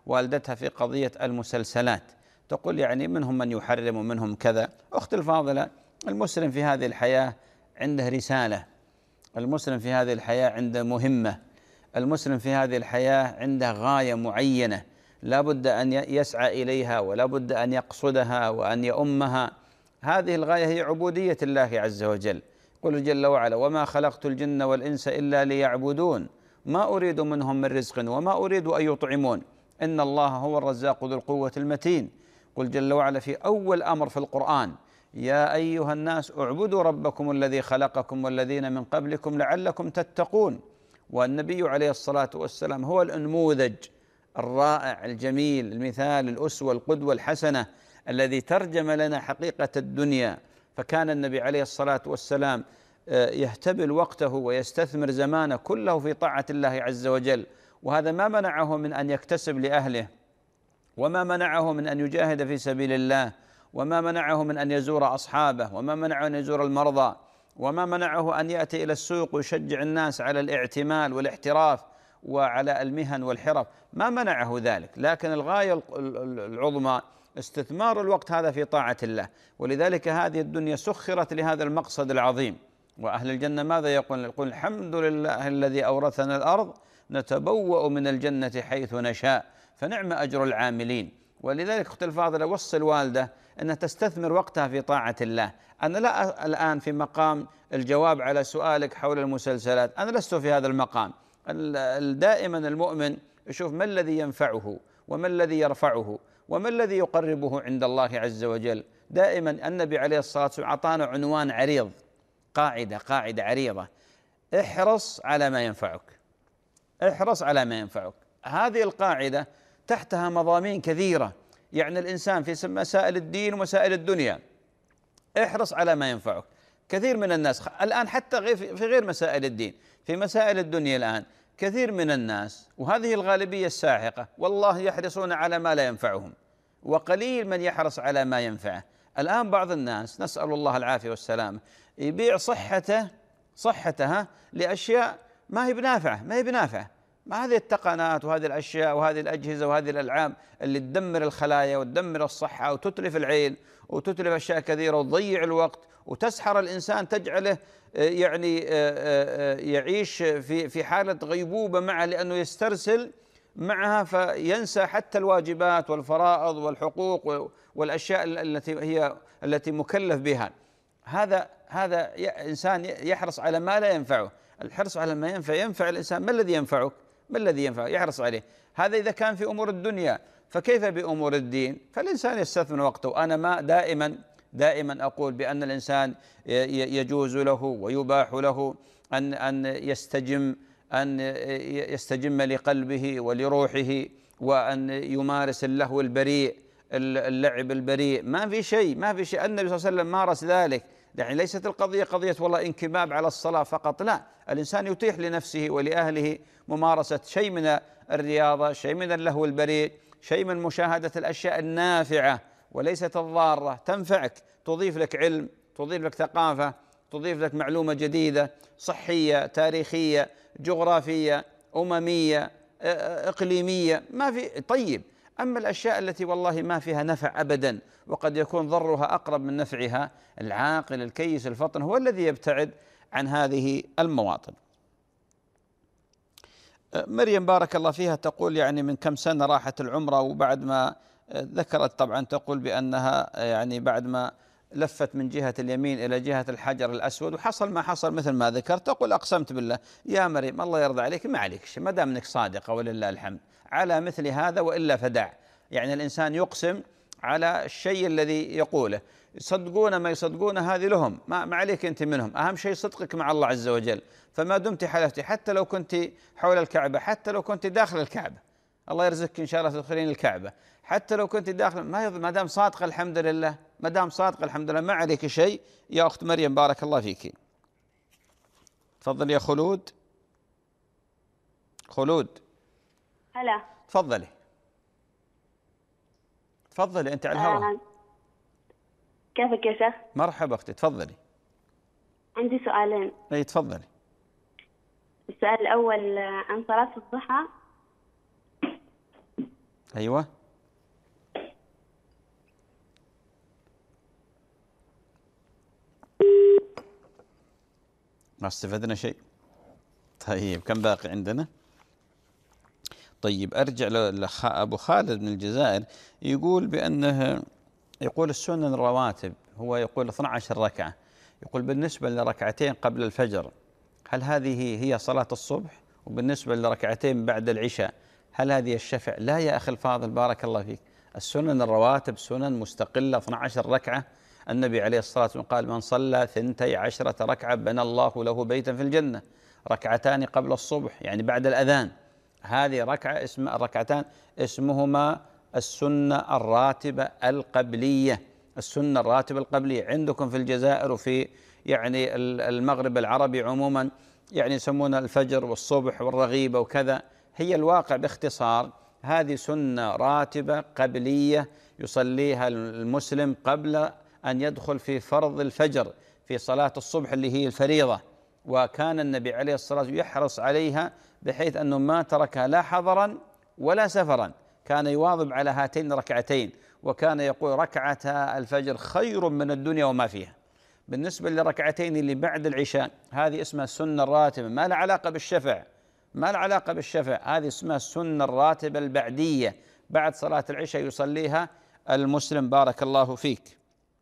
والدتها في قضية المسلسلات، تقول يعني منهم من يحرم ومنهم كذا. أختي الفاضلة، المسلم في هذه الحياة عنده رسالة، المسلم في هذه الحياة عنده مهمة، المسلم في هذه الحياة عنده غاية معينة لا بد أن يسعى إليها ولا بد أن يقصدها وأن يؤمها. هذه الغاية هي عبودية الله عز وجل. قل جل وعلا: وما خلقت الجن والإنس إلا ليعبدون ما أريد منهم من رزق وما أريد أن يطعمون إن الله هو الرزاق ذو القوة المتين. قل جل وعلا في أول أمر في القرآن: يا أيها الناس اعبدوا ربكم الذي خلقكم والذين من قبلكم لعلكم تتقون. والنبي عليه الصلاة والسلام هو النموذج الرائع الجميل، المثال، الأسوة، القدوة الحسنة الذي ترجم لنا حقيقة الدنيا. فكان النبي عليه الصلاة والسلام يهتبل وقته ويستثمر زمانه كله في طاعة الله عز وجل، وهذا ما منعه من أن يكتسب لأهله، وما منعه من أن يجاهد في سبيل الله، وما منعه من أن يزور أصحابه، وما منعه أن يزور المرضى، وما منعه أن يأتي إلى السوق ويشجع الناس على الاعتمال والاحتراف وعلى المهن والحرف، ما منعه ذلك. لكن الغاية العظمى استثمار الوقت هذا في طاعة الله. ولذلك هذه الدنيا سخرت لهذا المقصد العظيم. وأهل الجنة ماذا يقول؟ يقول: الحمد لله الذي أورثنا الأرض نتبوأ من الجنة حيث نشاء فنعم أجر العاملين. ولذلك أختي الفاضلة، وصي الوالدة أنها تستثمر وقتها في طاعة الله. أنا لا الآن في مقام الجواب على سؤالك حول المسلسلات، أنا لست في هذا المقام. دائما المؤمن يشوف ما الذي ينفعه وما الذي يرفعه وما الذي يقربه عند الله عز وجل. دائما النبي عليه الصلاة والسلام أعطانا عنوان عريض، قاعدة قاعدة عريضة: احرص على ما ينفعك، احرص على ما ينفعك. هذه القاعدة تحتها مضامين كثيرة، يعني الإنسان في مسائل الدين ومسائل الدنيا احرص على ما ينفعك. كثير من الناس الآن حتى في غير مسائل الدين، في مسائل الدنيا الآن كثير من الناس، وهذه الغالبية الساحقة، والله يحرصون على ما لا ينفعهم، وقليل من يحرص على ما ينفعه. الآن بعض الناس، نسأل الله العافية والسلامة، يبيع صحته صحتها لأشياء ما هي بنافعة، ما هي بنافعة. ما هذه التقنات وهذه الأشياء وهذه الأجهزة وهذه الألعاب اللي تدمر الخلايا وتدمر الصحة وتتلف العين وتتلف أشياء كثيرة وتضيع الوقت وتسحر الإنسان، تجعله يعني يعيش في في حالة غيبوبة معها، لأنه يسترسل معها فينسى حتى الواجبات والفرائض والحقوق والأشياء التي هي التي مكلف بها. هذا هذا إنسان يحرص على ما لا ينفعه. الحرص على ما ينفع ينفع الإنسان. ما الذي ينفعك؟ ما الذي ينفع يحرص عليه. هذا إذا كان في أمور الدنيا، فكيف بأمور الدين؟ فالإنسان يستثمر وقته. أنا ما دائما دائما أقول بأن الإنسان يجوز له ويباح له أن أن يستجم أن يستجم لقلبه ولروحه، وأن يمارس اللهو البريء، اللعب البريء. ما في شيء ما في شيء النبي صلى الله عليه وسلم مارس ذلك. يعني ليست القضية قضية والله انكباب على الصلاة فقط، لا، الإنسان يتيح لنفسه ولأهله ممارسة شيء من الرياضة، شيء من اللهو البريء، شيء من مشاهدة الأشياء النافعة وليست الضارة، تنفعك، تضيف لك علم، تضيف لك ثقافة، تضيف لك معلومة جديدة صحية، تاريخية، جغرافية، أممية، إقليمية، ما في. طيب، أما الأشياء التي والله ما فيها نفع أبدا وقد يكون ضرها أقرب من نفعها، العاقل الكيس الفطن هو الذي يبتعد عن هذه المواطن. مريم بارك الله فيها تقول يعني من كم سنة راحت العمرة، وبعد ما ذكرت طبعا تقول بأنها يعني بعد ما لفت من جهة اليمين إلى جهة الحجر الأسود وحصل ما حصل مثل ما ذكرت، تقول أقسمت بالله يا مريم الله يرضى عليك ما عليك شيء، ما دام انك صادقة ولله الحمد على مثل هذا، وإلا فدع. يعني الإنسان يقسم على الشيء الذي يقوله، يصدقون ما يصدقون هذه لهم، ما, ما عليك أنت منهم، أهم شيء صدقك مع الله عز وجل. فما دمت حلفتي حتى لو كنت حول الكعبة، حتى لو كنت داخل الكعبة، الله يرزقك إن شاء الله تدخلين الكعبة، حتى لو كنت داخل، ما ما دام صادقة الحمد لله، ما دام صادقة الحمد لله، ما عليك شيء يا أخت مريم بارك الله فيك. تفضل يا خلود. خلود هلا، تفضلي تفضلي أنت على الهواء. آه. كيفك يا شيخ؟ مرحبا أختي تفضلي. عندي سؤالين. أي تفضلي. السؤال الأول عن صلاة الضحى. أيوة. ما استفدنا شيء. طيب كم باقي عندنا؟ طيب أرجع لأبو خالد من الجزائر، يقول بأنه يقول السنن الرواتب، هو يقول اثنتي عشرة ركعة، يقول بالنسبة لركعتين قبل الفجر هل هذه هي صلاة الصبح؟ وبالنسبة لركعتين بعد العشاء هل هذه الشفع؟ لا يا أخي الفاضل بارك الله فيك، السنن الرواتب سنن مستقلة اثنتي عشرة ركعة. النبي عليه الصلاة والسلام قال من صلى ثنتي عشرة ركعة بنى الله له بيتا في الجنة، ركعتان قبل الصبح يعني بعد الأذان، هذه ركعة اسم ركعتان اسمهما السنة الراتبة القبلية. السنة الراتبة القبلية عندكم في الجزائر وفي يعني المغرب العربي عموما يعني يسمون الفجر والصبح والرغيبة وكذا، هي الواقع باختصار هذه سنة راتبة قبلية يصليها المسلم قبل أن يدخل في فرض الفجر في صلاة الصبح اللي هي الفريضة، وكان النبي عليه الصلاة والسلام يحرص عليها بحيث أنه ما تركها لا حضرا ولا سفرا، كان يواظب على هاتين الركعتين، وكان يقول ركعتا الفجر خير من الدنيا وما فيها. بالنسبة للركعتين اللي بعد العشاء هذه اسمها السنة الراتبة، ما لها علاقة بالشفع، ما لها علاقة بالشفع، هذه اسمها السنة الراتبة البعدية، بعد صلاة العشاء يصليها المسلم بارك الله فيك.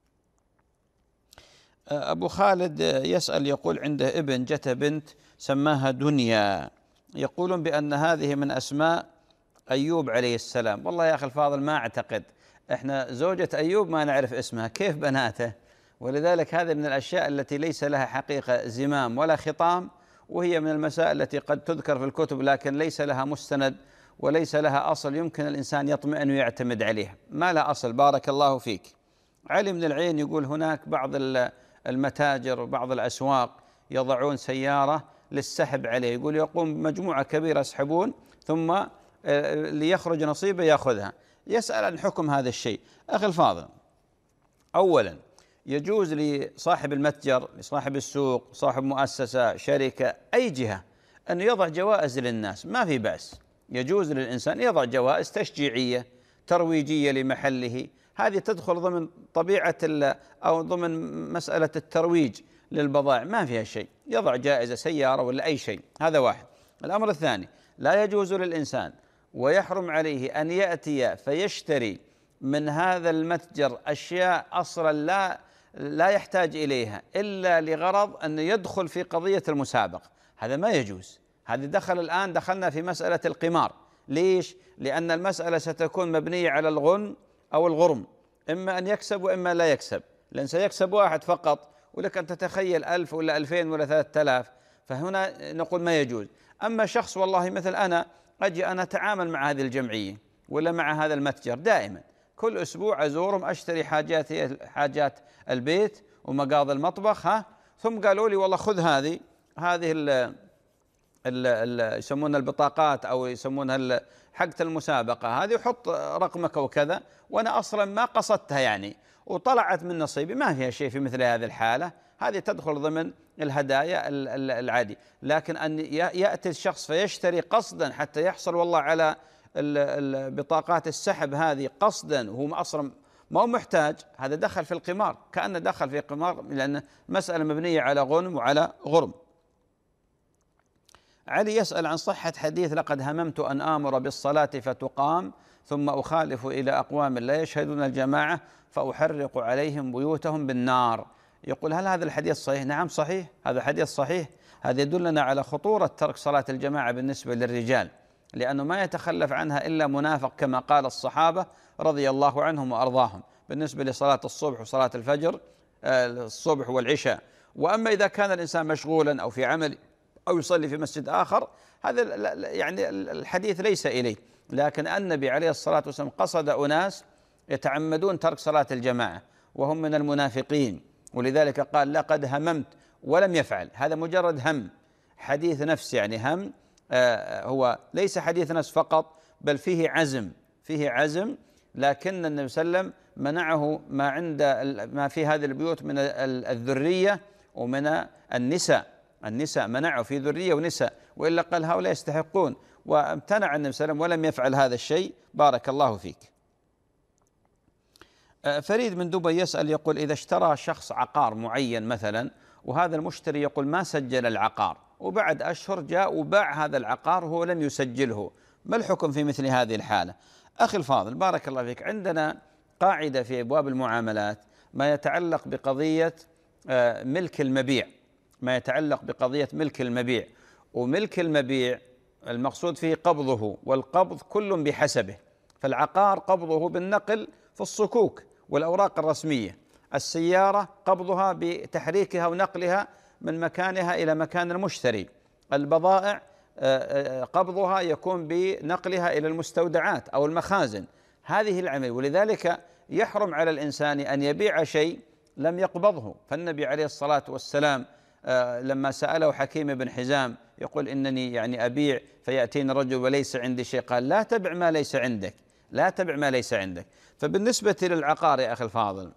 أبو خالد يسأل يقول عنده ابن جته بنت سماها دنيا، يقولون بأن هذه من أسماء أيوب عليه السلام. والله يا أخي الفاضل ما أعتقد، إحنا زوجة أيوب ما نعرف اسمها، كيف بناته؟ ولذلك هذه من الأشياء التي ليس لها حقيقة زمام ولا خطام، وهي من المسائل التي قد تذكر في الكتب لكن ليس لها مستند وليس لها أصل يمكن الإنسان يطمئن ويعتمد عليها، ما لها أصل بارك الله فيك. علي من العين يقول هناك بعض المتاجر وبعض الأسواق يضعون سيارة للسحب عليه، يقول يقوم مجموعة كبيرة يسحبون ثم ليخرج نصيبه يأخذها. يسأل عن حكم هذا الشيء. أخي الفاضل، أولا يجوز لصاحب المتجر، لصاحب السوق، صاحب مؤسسة، شركة، أي جهة أن يضع جوائز للناس، ما في بأس، يجوز للإنسان يضع جوائز تشجيعية ترويجية لمحله، هذه تدخل ضمن طبيعة أو ضمن مسألة الترويج للبضائع، ما فيها شيء، يضع جائزة سيارة ولا أي شيء، هذا واحد. الأمر الثاني، لا يجوز للإنسان ويحرم عليه أن يأتي فيشتري من هذا المتجر أشياء أصلا لا لا يحتاج إليها إلا لغرض أن يدخل في قضية المسابقة، هذا ما يجوز. هذه دخل الآن دخلنا في مسألة القمار. ليش؟ لأن المسألة ستكون مبنية على الغنم أو الغرم، إما أن يكسب وإما لا يكسب، لأن سيكسب واحد فقط ولك أن تتخيل ألف ولا ألفين ولا ثلاثة آلاف، فهنا نقول ما يجوز. أما شخص والله مثل أنا أجي أنا أتعامل مع هذه الجمعية ولا مع هذا المتجر دائما، كل أسبوع أزورهم أشتري حاجات حاجات البيت ومقاضي المطبخ، ها ثم قالوا لي والله خذ هذه هذه ال ال يسمونها البطاقات أو يسمونها حقة المسابقة هذه، وحط رقمك وكذا، وأنا أصلا ما قصدتها يعني وطلعت من نصيبي، ما فيها شيء في مثل هذه الحالة، هذه تدخل ضمن الهدايا العادي. لكن أن يأتي الشخص فيشتري قصدا حتى يحصل والله على البطاقات السحب هذه قصدا وهو أصلا ما هو محتاج، هذا دخل في القمار، كأنه دخل في قمار، لأن مسألة مبنية على غنم وعلى غرم. علي يسأل عن صحة حديث لقد هممت أن آمر بالصلاة فتقام ثم أخالف إلى أقوام لا يشهدون الجماعة فأحرق عليهم بيوتهم بالنار. يقول هل هذا الحديث صحيح؟ نعم صحيح، هذا حديث صحيح. هذا يدلنا على خطورة ترك صلاة الجماعة بالنسبة للرجال، لأنه ما يتخلف عنها إلا منافق كما قال الصحابة رضي الله عنهم وأرضاهم بالنسبة لصلاة الصبح وصلاة الفجر، الصبح والعشاء. وأما إذا كان الإنسان مشغولا أو في عمل أو يصلي في مسجد آخر، هذا يعني الحديث ليس إليه. لكن النبي عليه الصلاة والسلام قصد أناس يتعمدون ترك صلاة الجماعة وهم من المنافقين، ولذلك قال لقد هممت ولم يفعل، هذا مجرد هم، حديث نفس، يعني هم آه هو ليس حديث نفس فقط بل فيه عزم، فيه عزم. لكن النبي صلى الله عليه وسلم منعه ما عند ما في هذه البيوت من الذرية ومن النساء، النساء منعه في ذرية ونساء، وإلا قال هؤلاء يستحقون. وامتنع النبي صلى الله عليه وسلم ولم يفعل هذا الشيء. بارك الله فيك. فريد من دبي يسأل يقول: إذا اشترى شخص عقار معين مثلا، وهذا المشتري يقول ما سجل العقار، وبعد أشهر جاء وباع هذا العقار وهو لم يسجله، ما الحكم في مثل هذه الحالة؟ أخي الفاضل بارك الله فيك، عندنا قاعدة في أبواب المعاملات ما يتعلق بقضية ملك المبيع، ما يتعلق بقضية ملك المبيع، وملك المبيع المقصود فيه قبضه، والقبض كل بحسبه. فالعقار قبضه بالنقل في الصكوك والأوراق الرسمية، السيارة قبضها بتحريكها ونقلها من مكانها إلى مكان المشتري، البضائع قبضها يكون بنقلها إلى المستودعات أو المخازن، هذه العمل. ولذلك يحرم على الإنسان أن يبيع شيء لم يقبضه. فالنبي عليه الصلاة والسلام لما سأله حكيم بن حزام يقول: إنني يعني أبيع فيأتيني رجل وليس عندي شيء، قال: لا تبع ما ليس عندك، لا تبع ما ليس عندك. فبالنسبة للعقار يا أخي الفاضل،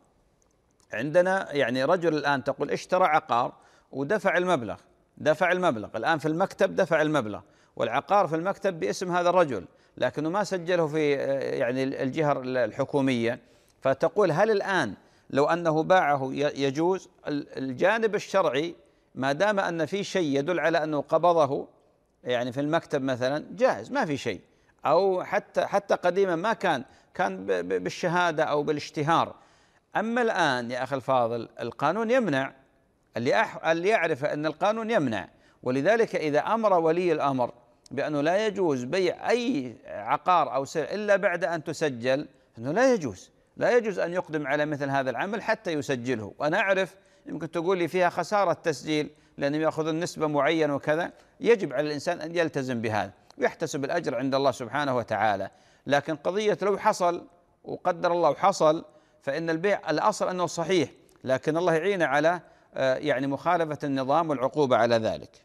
عندنا يعني رجل الآن تقول اشترى عقار ودفع المبلغ، دفع المبلغ الآن في المكتب، دفع المبلغ، والعقار في المكتب باسم هذا الرجل لكنه ما سجله في يعني الجهة الحكومية. فتقول: هل الآن لو أنه باعه يجوز؟ الجانب الشرعي ما دام أن في شيء يدل على أنه قبضه يعني في المكتب مثلا جائز، ما في شيء. أو حتى حتى قديما ما كان كان بالشهادة أو بالاشتهار. أما الآن يا أخي الفاضل القانون يمنع، اللي, أح... اللي يعرف أن القانون يمنع. ولذلك إذا أمر ولي الأمر بأنه لا يجوز بيع أي عقار أو سلع إلا بعد أن تسجل، أنه لا يجوز، لا يجوز أن يقدم على مثل هذا العمل حتى يسجله. وأنا أعرف يمكن تقول لي فيها خسارة تسجيل لأنهم يأخذون نسبة معينة وكذا، يجب على الإنسان أن يلتزم بهذا ويحتسب الأجر عند الله سبحانه وتعالى. لكن قضية لو حصل وقدر الله حصل فإن البيع الأصل أنه صحيح، لكن الله يعين على يعني مخالفة النظام والعقوبة على ذلك.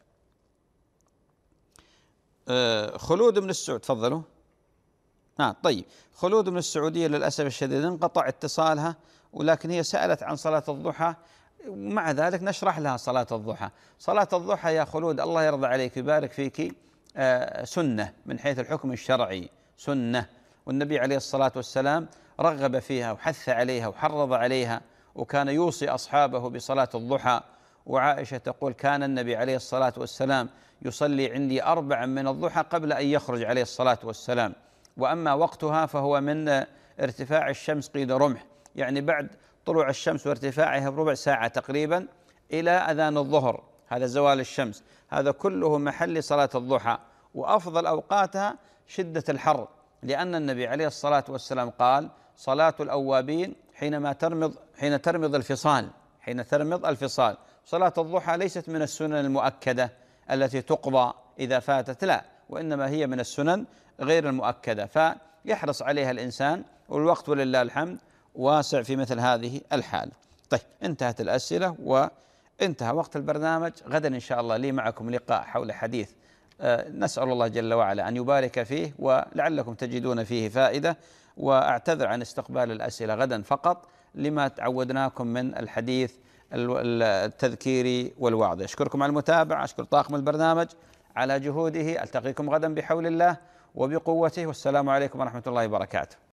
خلود من السعود، تفضلوا. آه طيب، خلود من السعودية للأسف الشديد انقطع اتصالها، ولكن هي سألت عن صلاة الضحى، ومع ذلك نشرح لها صلاة الضحى. صلاة الضحى يا خلود الله يرضى عليك ويبارك فيك آه سنة من حيث الحكم الشرعي، سنة، والنبي عليه الصلاة والسلام رغب فيها وحث عليها وحرض عليها، وكان يوصي أصحابه بصلاة الضحى. وعائشة تقول: كان النبي عليه الصلاة والسلام يصلي عندي أربعا من الضحى قبل أن يخرج عليه الصلاة والسلام. وأما وقتها فهو من ارتفاع الشمس قيد رمح، يعني بعد طلوع الشمس وارتفاعها بربع ساعة تقريبا إلى أذان الظهر، هذا زوال الشمس، هذا كله محل صلاة الضحى. وأفضل أوقاتها شدة الحر، لأن النبي عليه الصلاة والسلام قال: صلاة الأوابين حينما ترمض حين ترمض الفصال، حين ترمض الفصال. صلاة الضحى ليست من السنن المؤكدة التي تقضى إذا فاتت، لا، وإنما هي من السنن غير المؤكدة، فيحرص عليها الإنسان، والوقت ولله الحمد واسع في مثل هذه الحال. طيب، انتهت الأسئلة وانتهى وقت البرنامج. غدا إن شاء الله لي معكم لقاء حول حديث أه نسأل الله جل وعلا أن يبارك فيه ولعلكم تجدون فيه فائدة. وأعتذر عن استقبال الأسئلة غدا فقط لما تعودناكم من الحديث التذكيري والوعظ. أشكركم على المتابعة، أشكر طاقم البرنامج على جهوده. ألتقيكم غدا بحول الله وبقوته، والسلام عليكم ورحمة الله وبركاته.